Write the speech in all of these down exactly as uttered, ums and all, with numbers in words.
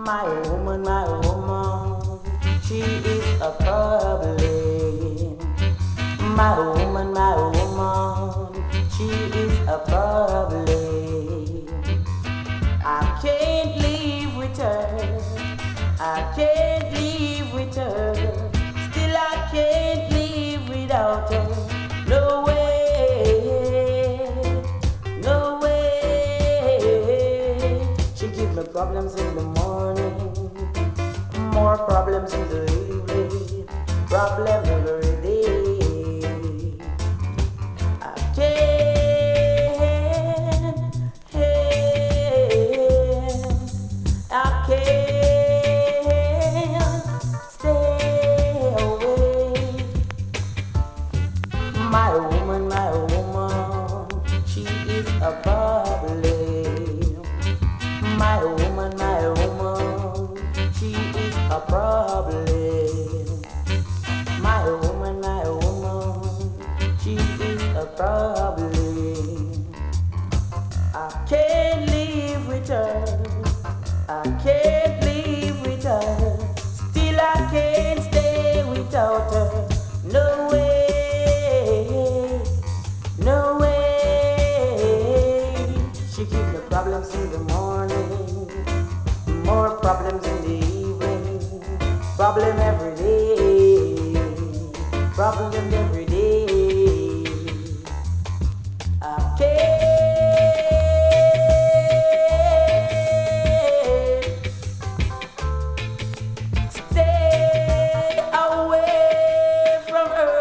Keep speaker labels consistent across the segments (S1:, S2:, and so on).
S1: My woman, my woman, she is a problem. My woman, my woman, she is a problem. I can't live with her. I can't live with her. Still I can't live without her. No way, no way. She gives me problems in the morning, more problems in the evening, problem every day. I can't, can't, I can't stay away. My woman, my woman, she is a problem. My woman, my woman, she is a problem. My woman, my woman, she is a problem. I can't live with her. I can't live with her. Still I can't stay without her. No way, no way. She gives me problems in the morning, more problems in the evening, problem every day, problem every day. I can't stay away from her.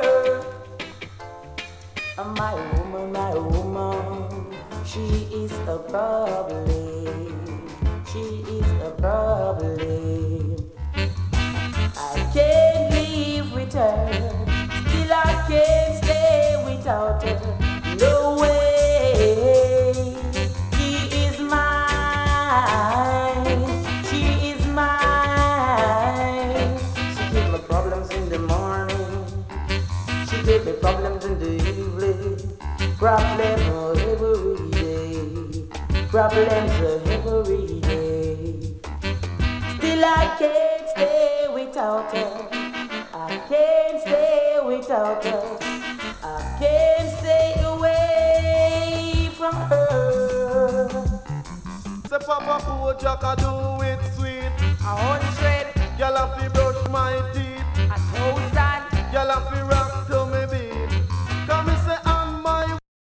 S1: My woman, my woman, she is a problem. She is a problem. I can't live with her. Still I can't stay without her. No way. She is mine. She is mine. She gives me problems in the morning. She gives me problems in the evening. Problems every day. Problems every day. Still I can't stay without her. I can't stay without her. I can't stay away from her.
S2: Say Papa Bojack a do it sweet.